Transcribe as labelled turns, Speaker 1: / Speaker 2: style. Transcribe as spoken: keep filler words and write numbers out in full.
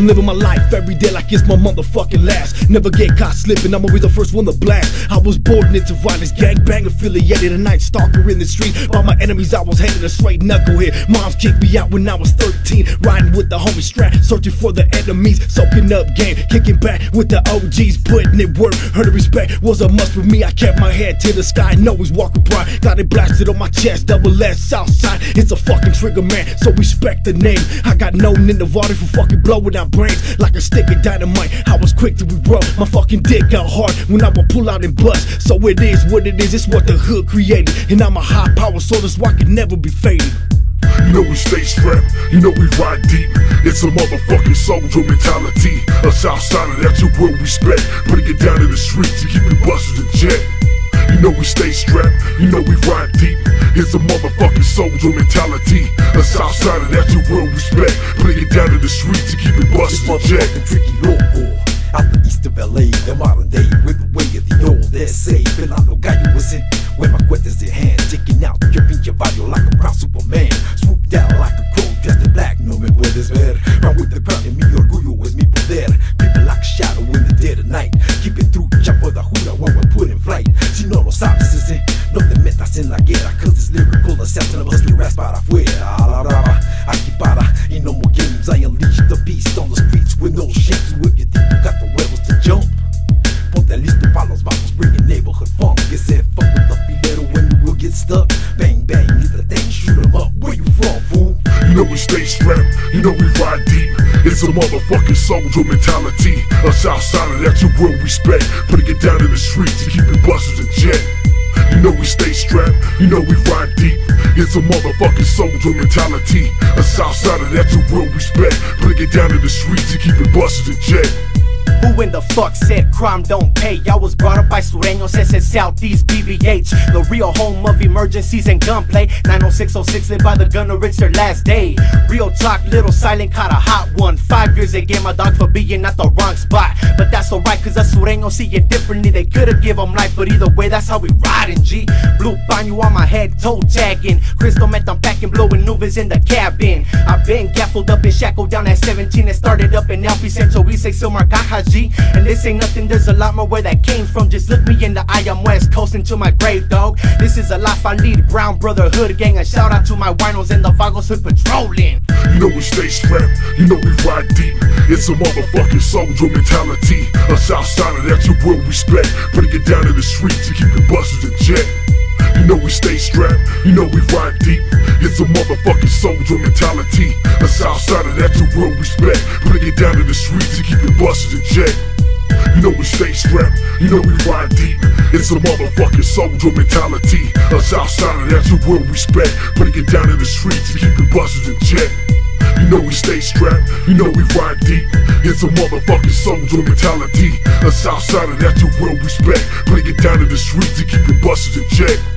Speaker 1: I'm living my life every day like it's my motherfucking last. Never get caught slipping, I'm always the first one to blast. I was born into violence, gangbang affiliated, a night stalker in the street. By my enemies I was headed a straight knucklehead. Moms kicked me out when I was thirteen, riding with the homie strap, searching for the enemies, soaking up game, kicking back with the O Gs, putting it work. Heard the respect was a must for me, I kept my head to the sky, no always walk with pride. Got it blasted on my chest, double S Southside, it's a fucking trigger man, so respect the name. I got known in the water for fucking blowing out brains like a stick of dynamite. I was quick to erupt, my fucking dick got hard when I would pull out and bust. So it is what it is, it's what the hood created, and I'm a high power, so that's why I can never be faded.
Speaker 2: You know we stay strapped, you know we ride deep. It's a motherfucking soldier mentality. A Southsider, that's your real respect. Putting it down in the streets to keep it busted and jet. You know we stay strapped, you know we ride deep. It's a motherfucking soldier mentality. A Southsider, that's your real respect. Putting it down in the streets to keep it busted and jet.
Speaker 3: It's tricky local, out the east of L A, the modern day with the way of the old S A. Pelando gallo is in, when my cuentas in hand, taking out your pinche barrio like a proud Superman. Swoop down like a crow dressed in black, no me puedes ver. Run with the crown and mi orgullo es mi poder. People like a shadow in the dead of night, keep it through, chapo da jura when we're put in flight. Si no lo sabes ese, no te metas en la guerra, cause this lyrical assassin of us le ras para afuera. A la brava, aquí para, y no more games. I unleash the beast on the streets with no shame. So if you think you got the huevos to jump, ponte listo pa los vamos, bringing neighborhood funk. Get said fuck with the filero when you will get stuck. Bang bang, either thing, shoot 'em up. Where you from, fool?
Speaker 2: You know we stay strapped, you know we ride deep. It's a motherfucking soldier mentality. A Southsider, that's your real respect. Putting it down in the streets to keep it busted and jet. You know we stay strapped, you know we ride deep. It's a motherfucking soldier mentality. A Southsider, that's your real respect. Putting it down in the streets to keep it busted and jet.
Speaker 4: Who in the fuck said crime don't pay? I was brought up by Sureños, ese Southeast B B H, the real home of emergencies and gunplay. Nine oh six oh six live by the gunner, it's their last day. Real talk, little silent, caught a hot one. Five years they gave my dog for being at the wrong spot, but that's alright cause the Sureños see it differently. They could've give them life, but either way that's how we riding, G. Blue baño on my head, toe tagging, crystal meth I'm packing, blowing nubes in the cabin. I've been gaffled up and shackled down at seventeen. It started up in El Picentro, we say Silmar Cajas, G. And this ain't nothing, there's a lot more where that came from. Just look me in the eye, I'm west coasting to my grave, dog. This is a life I lead, Brown Brotherhood gang. A shout out to my winos and the Vagos hood patrolling.
Speaker 2: You know we stay strapped, you know we ride deep. It's a motherfucking soldier mentality. A Southsider, that's your real respect. Putting it down in the streets to keep it busted and jet. You know we stay strapped, you know we ride deep. It's a motherfucking soldier mentality. A Southsider, that's your real respect. Putting it down in the streets to keep it busted and jet. You know we stay strapped, you know we ride deep. It's a motherfucking soldier mentality. A Southsider, that's your real respect. Putting it down in the streets to keep it busted and jet. You know we stay strapped, you know we ride deep. It's a motherfucking soldier mentality. A Southsider, that's your real respect. Putting it down in the streets to keep it busted and jet.